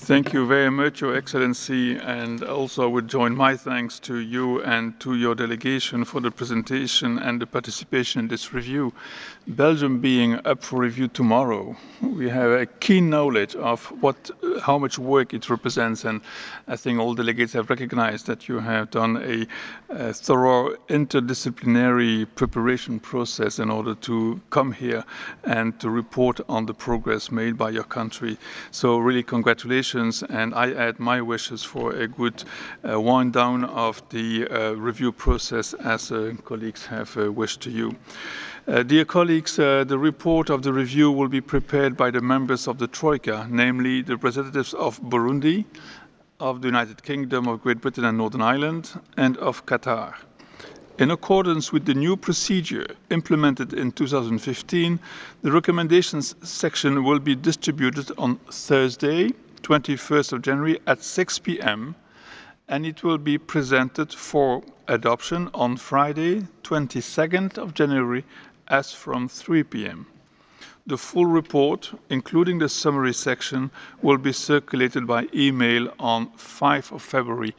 Thank you very much, Your Excellency, and also I would join my thanks to you and to your delegation for the presentation and the participation in this review. Belgium being up for review tomorrow, we have a keen knowledge of how much work it represents, and I think all delegates have recognized that you have done a thorough interdisciplinary preparation process in order to come here and to report on the progress made by your country. So really congratulations, and I add my wishes for a good wind down of the review process as colleagues have wished to you. Dear colleagues, the report of the review will be prepared by the members of the Troika, namely the representatives of Burundi, of the United Kingdom, of Great Britain and Northern Ireland, and of Qatar. In accordance with the new procedure implemented in 2015, the recommendations section will be distributed on Thursday, 21st of January at 6 p.m. and it will be presented for adoption on Friday, 22nd of January as from 3 p.m. The full report, including the summary section, will be circulated by email on 5 of February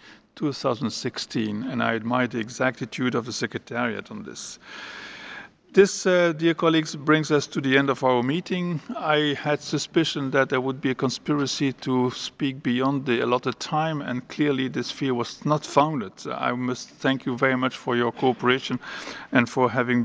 2016, and I admire the exactitude of the Secretariat on this. This, dear colleagues, brings us to the end of our meeting. I had suspicion that there would be a conspiracy to speak beyond the allotted time, and clearly this fear was not founded. I must thank you very much for your cooperation and for having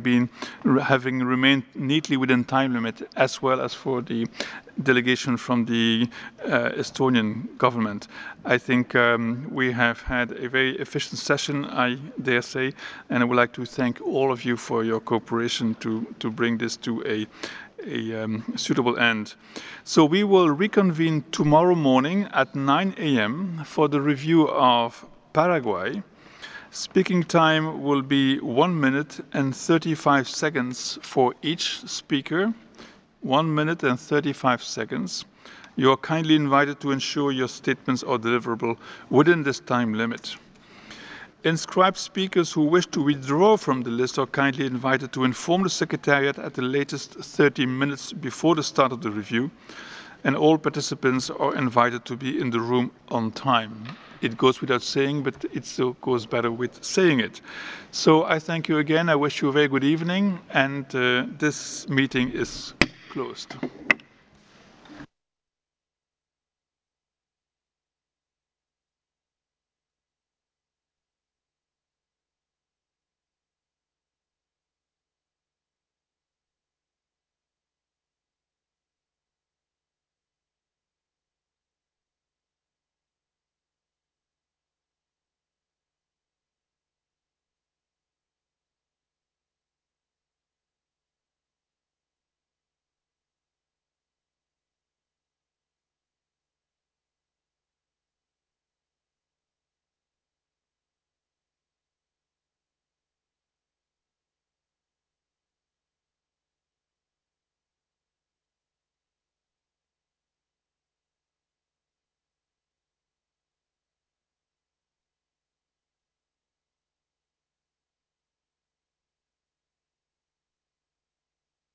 remained neatly within time limit, as well as for the delegation from the Estonian government. I think we have had a very efficient session, I dare say, and I would like to thank all of you for your cooperation to bring this to a suitable end. So we will reconvene tomorrow morning at 9 a.m. for the review of Paraguay. Speaking time will be 1 minute and 35 seconds for each speaker. 1 minute and 35 seconds. You are kindly invited to ensure your statements are deliverable within this time limit. Inscribed speakers who wish to withdraw from the list are kindly invited to inform the Secretariat at the latest 30 minutes before the start of the review, and all participants are invited to be in the room on time. It goes without saying, but it still goes better with saying it. So I thank you again. I wish you a very good evening, and this meeting is closed.